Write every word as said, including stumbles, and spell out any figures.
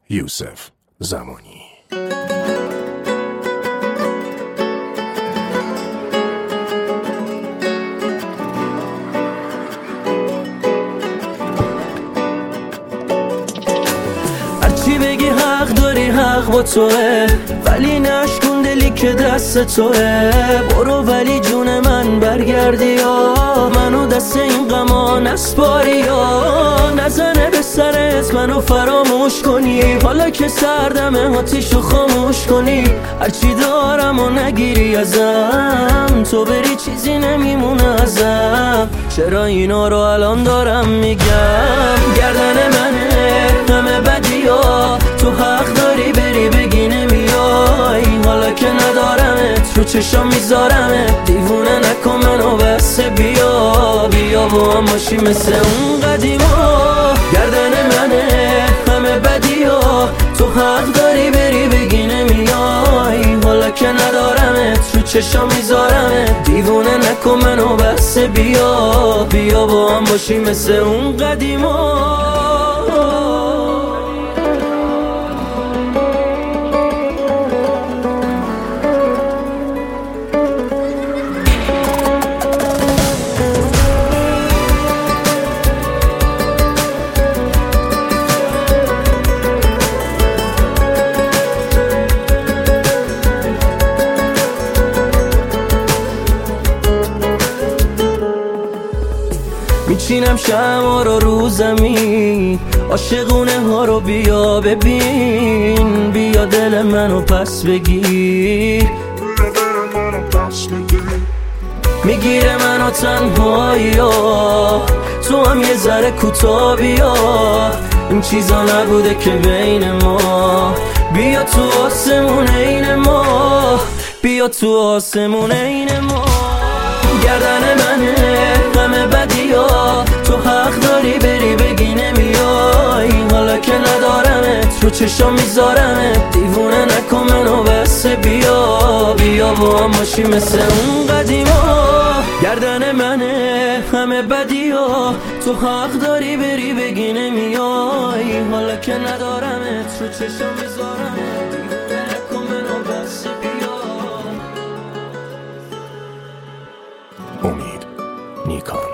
یوسف زمانی. هرچی بگی حق داری، حق با توه، ولی نشکن دلی که دست توه. برو ولی جون من برگردی یا منو دست این غما نسپاری یا نزنه به سرت منو فراموش کنی. حالا که سردمه آتیشو خاموش کنی. هرچی دارم و نگیری ازم، تو بری چیزی نمیمونه ازم. چرا اینا رو الان دارم میگم؟ گردن منه همه بدی ها، تو حق داری بری بگی نمیای. حالا که ندارمت رو چشام میذارمت، دیوونه نکن منو بس. بیا بیا با هم باشی مثل اون قدیما. گردن منه همه بدی ها، تو حق داری بری بگی نمیای. حالا که ندارمت رو چشام میذارمت، دیوونه نکن منو بس. بیا بیا با هم باشی مثل اون قدیما. میچینم شمع رو رو زمین، عاشقونه ها رو بیا ببین. بیا دل منو پس بگیر، میگیره منو تنهایی ها، تو هم یه ذره کوتاه بیا. این چیزا نبوده که بین ما، بیا تو آسمون این ما، بیا تو آسمون این ما. گردن منه همه بدی ها، تو حق داری بری بگی نمیای. حالا که ندارمت رو چشام میذارمت، دیوونه نکن منو بس. بیا بیا با هم باشی مثل اون قدیما. گردن منه همه بدی ها، تو حق داری بری بگی نمیای. حالا که ندارمت رو چشام میذارمت، دیوونه نکن منو بس. بیا امید نیکان.